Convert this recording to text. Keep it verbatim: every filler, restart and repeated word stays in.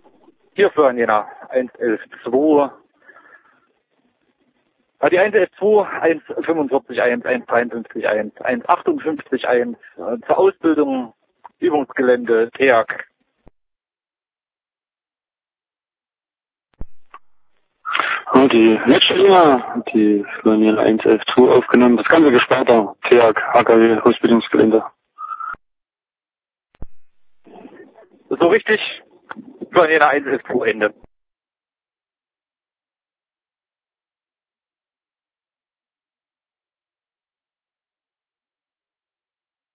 Hier für Jena eins elf zwei. Ah, die eins elf zwei, eins fünfundvierzig eins, eins dreiundfünfzig eins, eins achtundfünfzig eins. Äh, zur Ausbildung, Übungsgelände, T E A G. Und die letzte Linie, die von Jena eins elf zwei aufgenommen. Das ganze Gesperrter, T E A G, H K W, Ausbildungsgelände. So richtig, für Jena eins elf zwei Ende.